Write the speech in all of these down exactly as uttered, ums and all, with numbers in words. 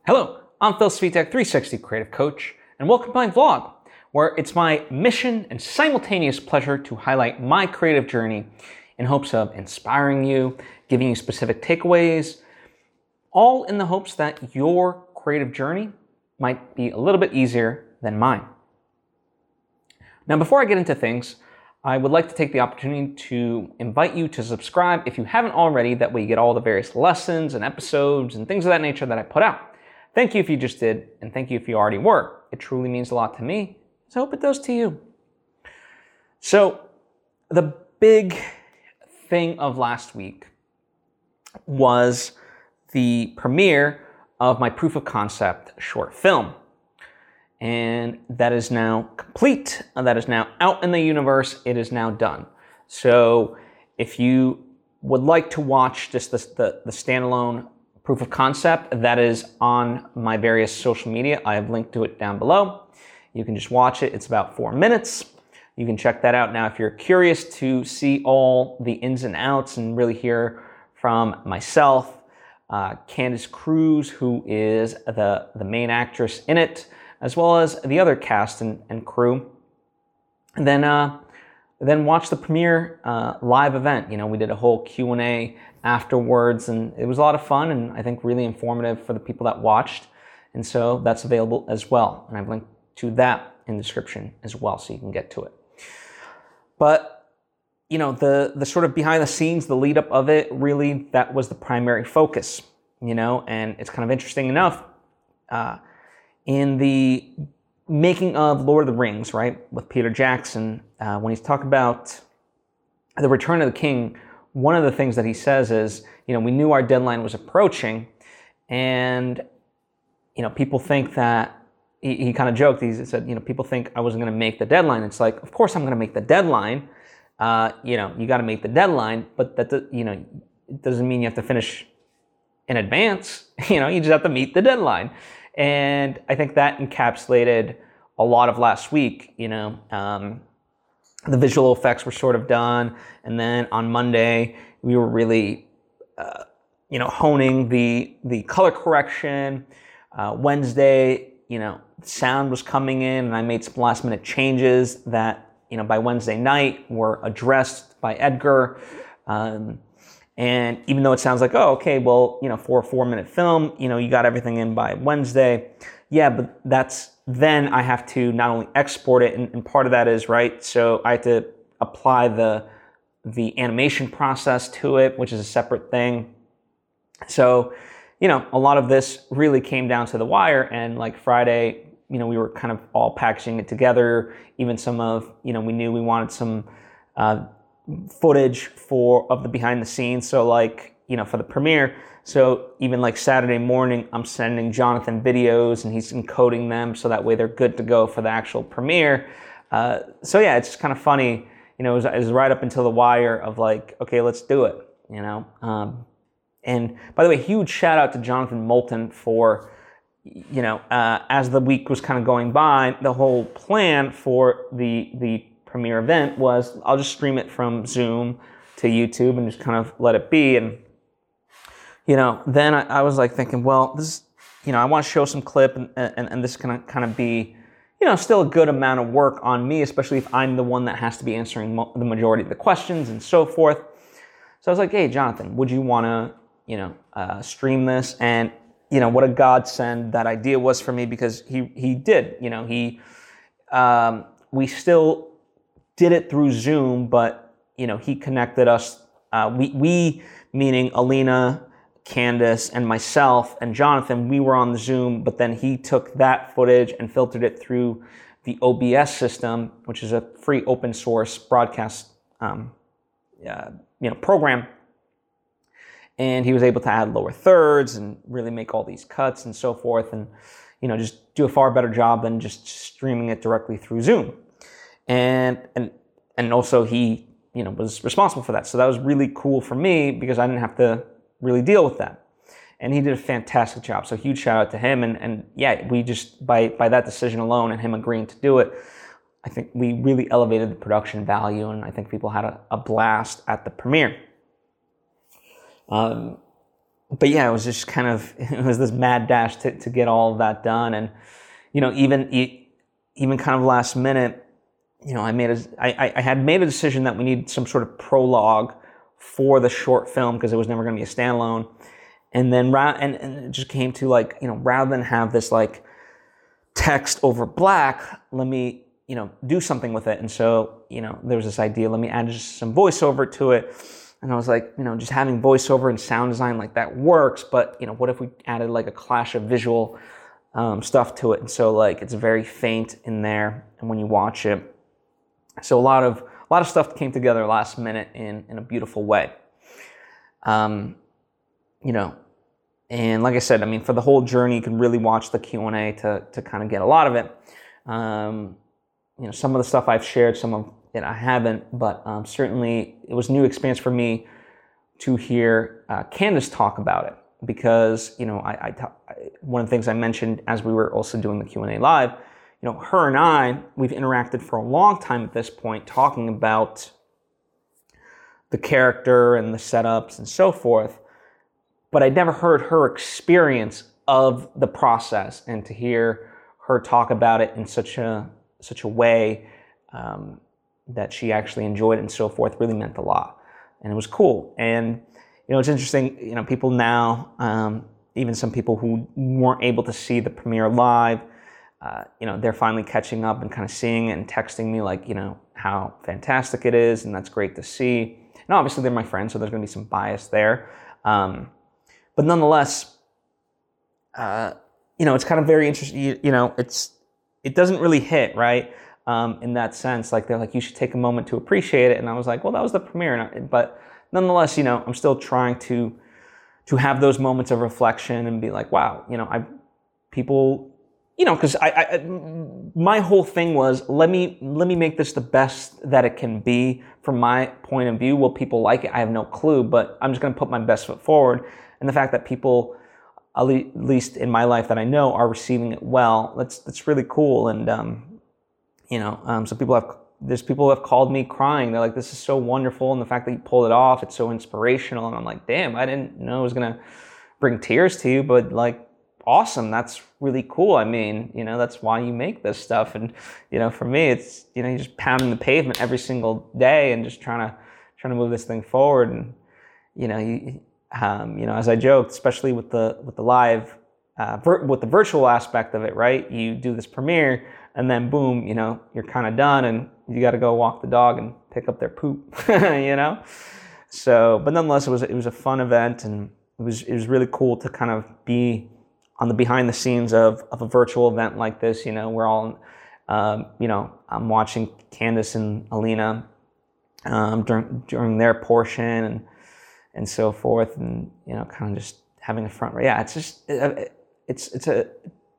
Hello, I'm Phil Svitek, three sixty Creative Coach, and welcome to my vlog, where it's my mission and simultaneous pleasure to highlight my creative journey in hopes of inspiring you, giving you specific takeaways, all in the hopes that your creative journey might be a little bit easier than mine. Now, before I get into things, I would like to take the opportunity to invite you to subscribe if you haven't already. That way you get all the various lessons and episodes and things of that nature that I put out. Thank you if you just did, and thank you if you already were. It truly means a lot to me, so I hope it does to you. So, the big thing of last week was the premiere of my proof of concept short film. And that is now complete, and that is now out in the universe. It is now done. So if you would like to watch just the, the, the standalone proof of concept, that is on my various social media. I have linked to it down below. You can just watch it. It's about four minutes. You can check that out. Now, if you're curious to see all the ins and outs and really hear from myself, uh, Candace Cruz, who is the, the main actress in it, as well as the other cast and, and crew, and then uh, then watch the premiere uh, live event. You know, we did a whole Q and A afterwards, and it was a lot of fun, and I think really informative for the people that watched. And so that's available as well, and I've linked to that in the description as well, so you can get to it. But you know, the the sort of behind the scenes, the lead up of it, really that was the primary focus. You know, and it's kind of interesting enough. Uh, In the making of Lord of the Rings, right, with Peter Jackson, uh, when he's talking about the Return of the King, one of the things that he says is, you know, we knew our deadline was approaching, and, you know, people think that, he, he kind of joked, he said, you know, people think I wasn't going to make the deadline. It's like, of course I'm going to make the deadline. Uh, you know, you got to make the deadline, but that, you know, it doesn't mean you have to finish in advance. You know, you just have to meet the deadline. And I think that encapsulated a lot of last week. You know, um, the visual effects were sort of done, and then on Monday we were really, uh, you know, honing the the color correction. Uh, Wednesday, you know, sound was coming in, and I made some last minute changes that, you know, by Wednesday night were addressed by Edgar. Um, And even though it sounds like, oh, okay, well, you know, for a four minute film, you know, you got everything in by Wednesday. Yeah, but that's, then I have to not only export it, and, and part of that is, right, so I have to apply the, the animation process to it, which is a separate thing. So, you know, a lot of this really came down to the wire, and like Friday, you know, we were kind of all packaging it together. Even some of, you know, we knew we wanted some, uh, footage for of the behind the scenes, so like, you know, for the premiere. So even like Saturday morning, I'm sending Jonathan videos, and he's encoding them so that way they're good to go for the actual premiere. Uh, so yeah, it's just kind of funny, you know, it was, it was right up until the wire of like, okay, let's do it, you know. Um, and by the way, huge shout out to Jonathan Moulton for, you know, uh, as the week was kind of going by, the whole plan for the the premiere event was I'll just stream it from Zoom to YouTube and just kind of let it be. And, you know, then I, I was like thinking, well, this is, you know, I want to show some clip, and, and, and this can kind of be, you know, still a good amount of work on me, especially if I'm the one that has to be answering mo- the majority of the questions and so forth. So I was like, hey, Jonathan, would you want to, you know, uh, stream this? And, you know, what a godsend that idea was for me, because he, he did, you know, he, um, we still did it through Zoom, but, you know, he connected us, uh, we, we, meaning Alina, Candace, and myself, and Jonathan, we were on the Zoom, but then he took that footage and filtered it through the O B S system, which is a free open source broadcast, um, uh, you know, program. And he was able to add lower thirds and really make all these cuts and so forth, and, you know, just do a far better job than just streaming it directly through Zoom. And, and, and also he, you know, was responsible for that. So that was really cool for me, because I didn't have to really deal with that. And he did a fantastic job. So huge shout out to him. And, and yeah, we just, by, by that decision alone and him agreeing to do it, I think we really elevated the production value, and I think people had a, a blast at the premiere. Um, but yeah, it was just kind of, it was this mad dash to, to get all of that done. And, you know, even, even kind of last minute, you know, I made a, I, I had made a decision that we needed some sort of prologue for the short film because it was never going to be a standalone. And then, and, and it just came to like, you know, rather than have this like text over black, let me, you know, do something with it. And so, you know, there was this idea, let me add just some voiceover to it. And I was like, you know, just having voiceover and sound design, like that works. But, you know, what if we added like a clash of visual um, stuff to it? And so like, it's very faint in there. And when you watch it, so a lot of, a lot of stuff came together last minute in, in a beautiful way. Um, you know, and like I said, I mean, for the whole journey, you can really watch the Q and A to, to kind of get a lot of it. Um, you know, some of the stuff I've shared, some of it I haven't, but um, certainly it was a new experience for me to hear uh, Candace talk about it because, you know, I, I, I one of the things I mentioned as we were also doing the Q and A live, you know, her and I, we've interacted for a long time at this point talking about the character and the setups and so forth, but I'd never heard her experience of the process, and to hear her talk about it in such a such a way um, that she actually enjoyed it and so forth really meant a lot. And it was cool. And, you know, it's interesting, you know, people now, um, even some people who weren't able to see the premiere live, uh, you know, they're finally catching up and kind of seeing it and texting me like, you know, how fantastic it is. And that's great to see. And obviously they're my friends, so there's going to be some bias there. Um, but nonetheless, uh, you know, it's kind of very interesting. You, you know, it's, it doesn't really hit, right? Um, in that sense, like they're like, you should take a moment to appreciate it. And I was like, well, that was the premiere. And I, but nonetheless, you know, I'm still trying to, to have those moments of reflection and be like, wow, you know, I, people, you know, cause I, I, my whole thing was, let me, let me make this the best that it can be from my point of view. Will people like it? I have no clue, but I'm just going to put my best foot forward. And the fact that people, at least in my life that I know, are receiving it well, that's, that's really cool. And, um, you know, um, so people have, there's people who have called me crying. They're like, this is so wonderful. And the fact that you pulled it off, it's so inspirational. And I'm like, damn, I didn't know it was going to bring tears to you, but like, awesome. That's really cool. I mean, you know, that's why you make this stuff. And, you know, for me, it's, you know, you're just pounding the pavement every single day and just trying to, trying to move this thing forward. And, you know, you, um, you know, as I joked, especially with the, with the live, uh, vir- with the virtual aspect of it, right? You do this premiere and then boom, you know, you're kind of done and you got to go walk the dog and pick up their poop, you know? So, but nonetheless, it was, it was a fun event, and it was, it was really cool to kind of be on the behind the scenes of, of a virtual event like this. You know, we're all, um, you know, I'm watching Candace and Alina um, during, during their portion and, and so forth, and, you know, kind of just having a front row. Yeah, it's just, it, it's, it's a,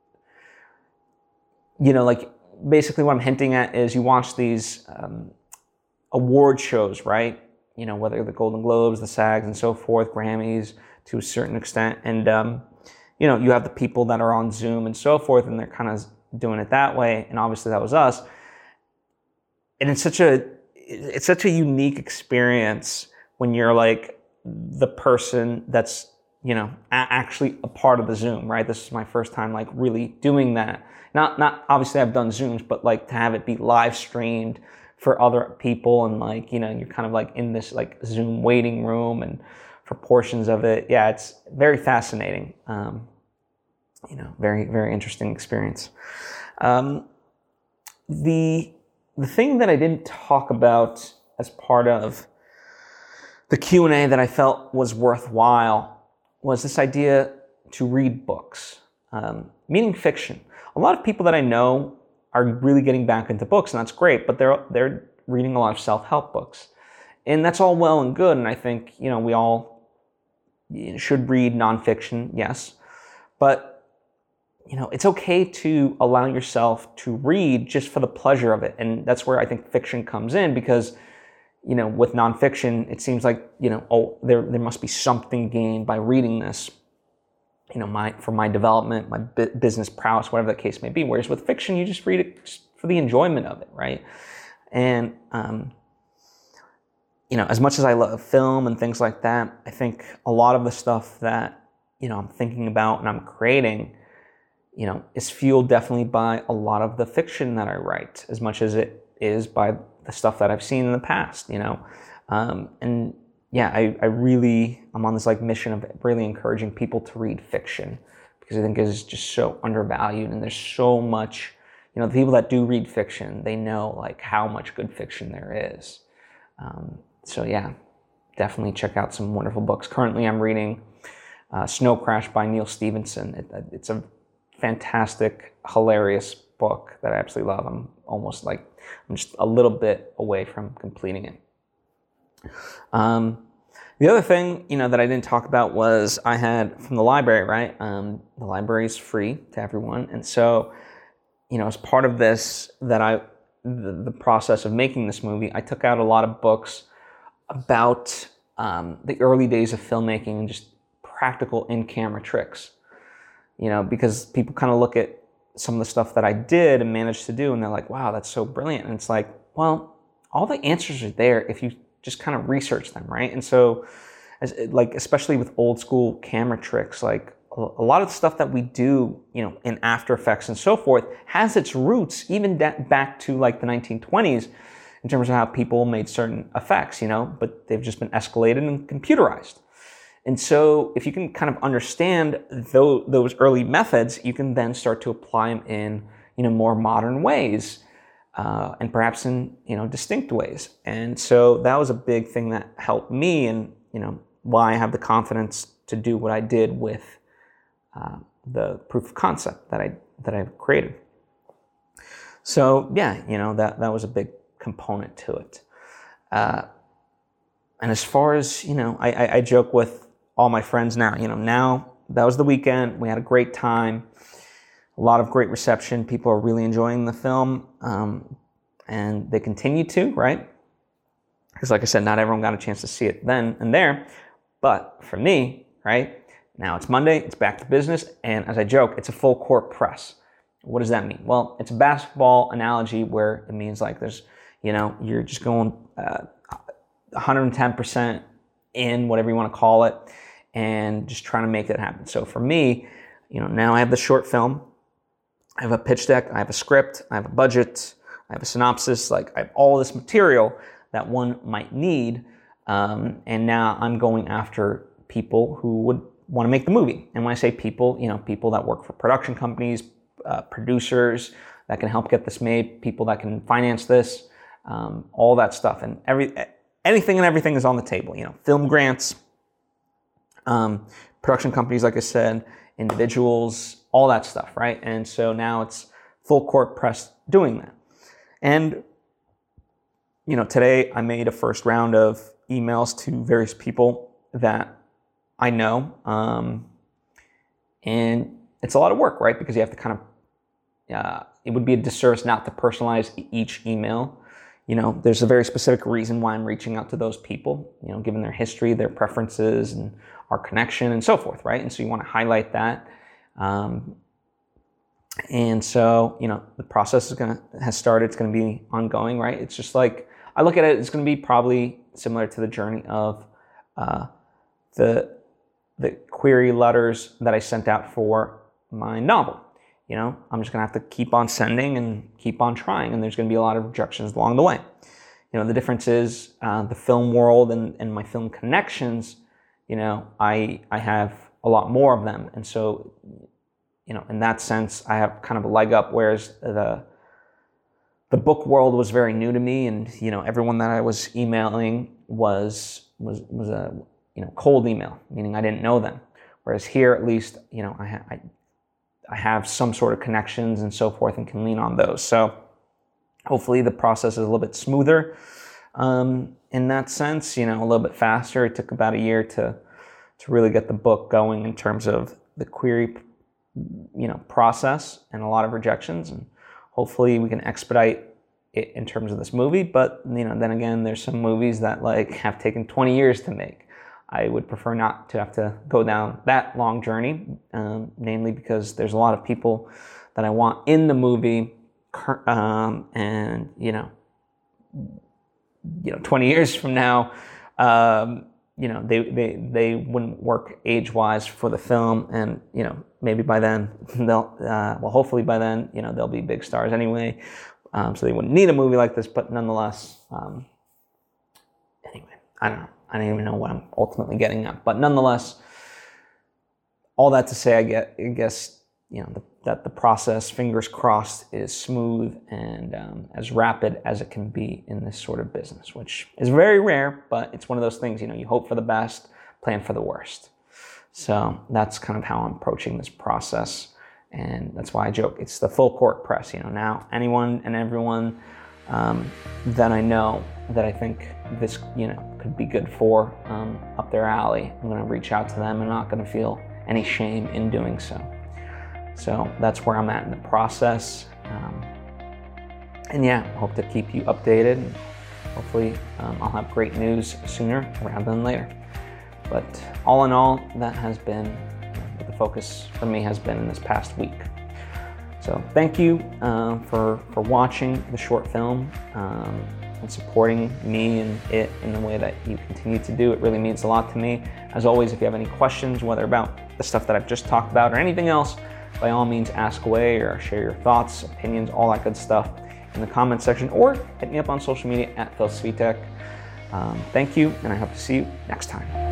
you know, like basically what I'm hinting at is you watch these um, award shows, right? You know, whether the Golden Globes, the SAGs and so forth, Grammys to a certain extent. And, um, you know, you have the people that are on Zoom and so forth, and they're kind of doing it that way. And obviously that was us. And it's such a, it's such a unique experience when you're like the person that's, you know, a- actually a part of the Zoom, right? This is my first time like really doing that. Not, not obviously I've done Zooms, but like to have it be live streamed for other people, and like, you know, you're kind of like in this like Zoom waiting room and for portions of it. Yeah, it's very fascinating. Um, you know, very, very interesting experience. Um, the, the thing that I didn't talk about as part of the Q and A that I felt was worthwhile was this idea to read books, um, meaning fiction. A lot of people that I know are really getting back into books, and that's great, but they're they're reading a lot of self-help books. And that's all well and good, and I think, you know, we all should read nonfiction, yes. But, you know, it's okay to allow yourself to read just for the pleasure of it. And that's where I think fiction comes in, because, you know, with nonfiction, it seems like, you know, oh, there there must be something gained by reading this, you know, my for my development, my bu- business prowess, whatever the case may be. Whereas with fiction, you just read it just for the enjoyment of it, right? And, um, you know, as much as I love film and things like that, I think a lot of the stuff that you know, I'm thinking about and I'm creating, you know, is fueled definitely by a lot of the fiction that I write, as much as it is by the stuff that I've seen in the past, you know. Um, and yeah, I, I really, I'm on this like mission of really encouraging people to read fiction, because I think it's just so undervalued, and there's so much, you know, the people that do read fiction, they know like how much good fiction there is. Um, so yeah, definitely check out some wonderful books. Currently I'm reading uh, Snow Crash by Neal Stephenson. It, it's a fantastic, hilarious book that I absolutely love. I'm almost like, I'm just a little bit away from completing it. Um, the other thing, you know, that I didn't talk about was I had from the library, right? Um, the library is free to everyone. And so, you know, as part of this, that I, the, the process of making this movie, I took out a lot of books about um, the early days of filmmaking and just practical in-camera tricks. You know, because people kind of look at some of the stuff that I did and managed to do, and they're like, wow, that's so brilliant. And it's like, well, all the answers are there if you just kind of research them, right? And so, as, like, especially with old school camera tricks, like a lot of the stuff that we do, you know, in After Effects and so forth, has its roots even da- back to like the nineteen twenties in terms of how people made certain effects, you know, but they've just been escalated and computerized. And so if you can kind of understand those, those early methods, you can then start to apply them in, you know, more modern ways, uh, and perhaps in, you know, distinct ways. And so that was a big thing that helped me, and, you know, why I have the confidence to do what I did with uh, the proof of concept that I that I created. So yeah, you know, that that was a big component to it. Uh, and as far as, you know, I, I, I joke with all my friends now, you know, now that was the weekend. We had a great time, a lot of great reception. People are really enjoying the film, um, and they continue to, right? Because like I said, not everyone got a chance to see it then and there. But for me, right, now it's Monday, it's back to business. And as I joke, it's a full court press. What does that mean? Well, it's a basketball analogy where it means like there's, you know, you're just going uh, one hundred ten percent in, whatever you want to call it, and just trying to make it happen. So for me, you know, now I have the short film, I have a pitch deck, I have a script, I have a budget, I have a synopsis, like I have all this material that one might need, um, and now I'm going after people who would want to make the movie. And when I say people, you know, people that work for production companies, uh, producers that can help get this made, people that can finance this, um, all that stuff, and every anything and everything is on the table. You know, film grants, um, production companies, like I said, individuals, all that stuff, right? And so now it's full court press doing that. And, you know, today I made a first round of emails to various people that I know. Um, and it's a lot of work, right? Because you have to kind of, uh, it would be a disservice not to personalize each email. You know, there's a very specific reason why I'm reaching out to those people, you know, given their history, their preferences, and our connection and so forth, right? And so you want to highlight that. Um, and so, you know, the process is going to, has started. It's going to be ongoing, right? It's just like, I look at it, it's going to be probably similar to the journey of uh, the, the query letters that I sent out for my novel. You know, I'm just going to have to keep on sending and keep on trying, and there's going to be a lot of rejections along the way. You know, the difference is uh, the film world and, and my film connections, you know, I I have a lot more of them. And so, you know, in that sense, I have kind of a leg up, whereas the the book world was very new to me, and, you know, everyone that I was emailing was was was a, you know, cold email, meaning I didn't know them. Whereas here, at least, you know, I, I I have some sort of connections and so forth and can lean on those. So hopefully the process is a little bit smoother um, in that sense, you know, a little bit faster. It took about a year to to really get the book going in terms of the query, you know, process, and a lot of rejections. And hopefully we can expedite it in terms of this movie. But, you know, then again, there's some movies that like have taken twenty years to make. I would prefer not to have to go down that long journey, um, namely because there's a lot of people that I want in the movie, um, and, you know, you know, twenty years from now, um, you know, they, they, they wouldn't work age-wise for the film, and, you know, maybe by then they'll, uh, well, hopefully by then, you know, they'll be big stars anyway, um, so they wouldn't need a movie like this, but nonetheless, um, anyway, I don't know, I don't even know what I'm ultimately getting at, but nonetheless, all that to say, I get, I guess, you know, the, that the process, fingers crossed, is smooth and um, as rapid as it can be in this sort of business, which is very rare, but it's one of those things, you know, you hope for the best, plan for the worst. So that's kind of how I'm approaching this process. And that's why I joke, it's the full court press. You know, now anyone and everyone um, that I know that I think this, you know, could be good for um, up their alley, I'm going to reach out to them. I'm not going to feel any shame in doing so. So that's where I'm at in the process. Um, and yeah, I hope to keep you updated. Hopefully um, I'll have great news sooner rather than later. But all in all, that has been you know, what the focus for me has been in this past week. So thank you uh, for, for watching the short film um, and supporting me and it in the way that you continue to do. It really means a lot to me. As always, if you have any questions, whether about the stuff that I've just talked about or anything else, by all means ask away or share your thoughts, opinions, all that good stuff in the comment section, or hit me up on social media at Phil Svitek. Um, thank you, and I hope to see you next time.